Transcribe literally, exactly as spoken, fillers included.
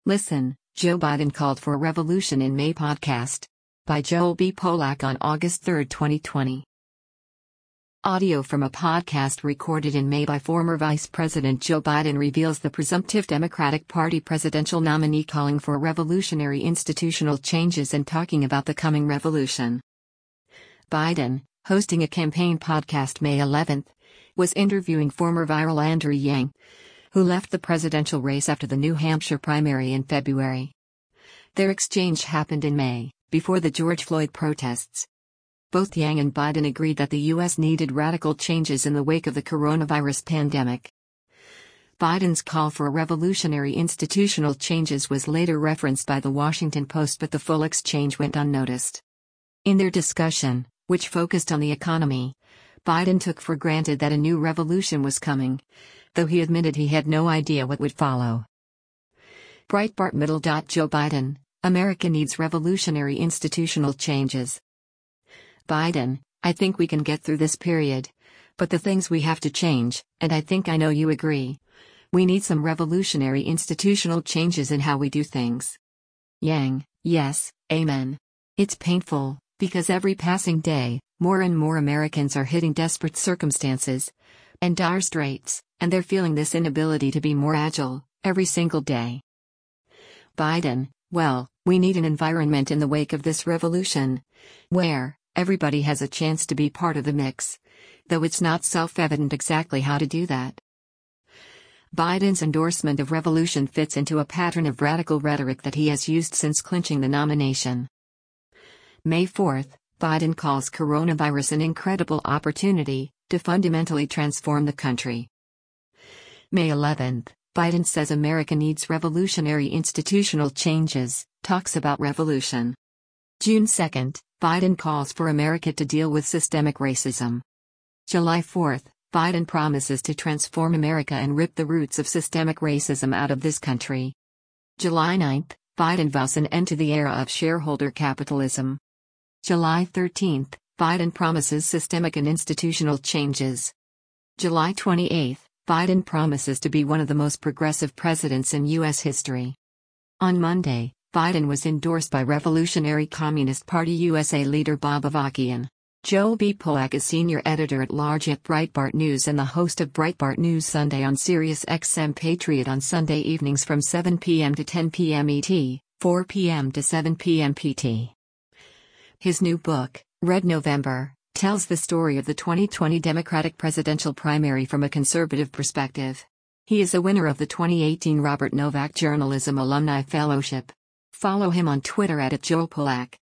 Listen, Joe Biden called for a revolution in May podcast. By Joel B. Polak on August third, twenty twenty. Audio from a podcast recorded in May by former Vice President Joe Biden reveals the presumptive Democratic Party presidential nominee calling for revolutionary institutional changes and talking about the coming revolution. Biden, hosting a campaign podcast May eleventh, was interviewing former viral Andrew Yang, who left the presidential race after the New Hampshire primary in February. Their exchange happened in May, before the George Floyd protests. Both Yang and Biden agreed that the U S needed radical changes in the wake of the coronavirus pandemic. Biden's call for revolutionary institutional changes was later referenced by The Washington Post, but the full exchange went unnoticed. In their discussion, which focused on the economy, Biden took for granted that a new revolution was coming, though he admitted he had no idea what would follow. Breitbart Middle. Joe Biden, America needs revolutionary institutional changes. Biden, I think we can get through this period. But the things we have to change, and I think I know you agree. We need some revolutionary institutional changes in how we do things. Yang, yes, amen. It's painful, because every passing day, more and more Americans are hitting desperate circumstances and dire straits, and they're feeling this inability to be more agile, every single day. Biden, well, we need an environment in the wake of this revolution, where everybody has a chance to be part of the mix, though it's not self-evident exactly how to do that. Biden's endorsement of revolution fits into a pattern of radical rhetoric that he has used since clinching the nomination. May fourth, Biden calls coronavirus an incredible opportunity to fundamentally transform the country. May eleventh, Biden says America needs revolutionary institutional changes, talks about revolution. June second, Biden calls for America to deal with systemic racism. July fourth, Biden promises to transform America and rip the roots of systemic racism out of this country. July ninth, Biden vows an end to the era of shareholder capitalism. July thirteenth, Biden promises systemic and institutional changes. July twenty-eighth, Biden promises to be one of the most progressive presidents in U S history. On Monday, Biden was endorsed by Revolutionary Communist Party U S A leader Bob Avakian. Joel B. Polak is senior editor-at-large at Breitbart News and the host of Breitbart News Sunday on Sirius X M Patriot on Sunday evenings from seven p m to ten p m E T, four p m to seven p m P T. His new book, Red November, tells the story of the twenty twenty Democratic presidential primary from a conservative perspective. He is a winner of the twenty eighteen Robert Novak Journalism Alumni Fellowship. Follow him on Twitter at Joel Polak.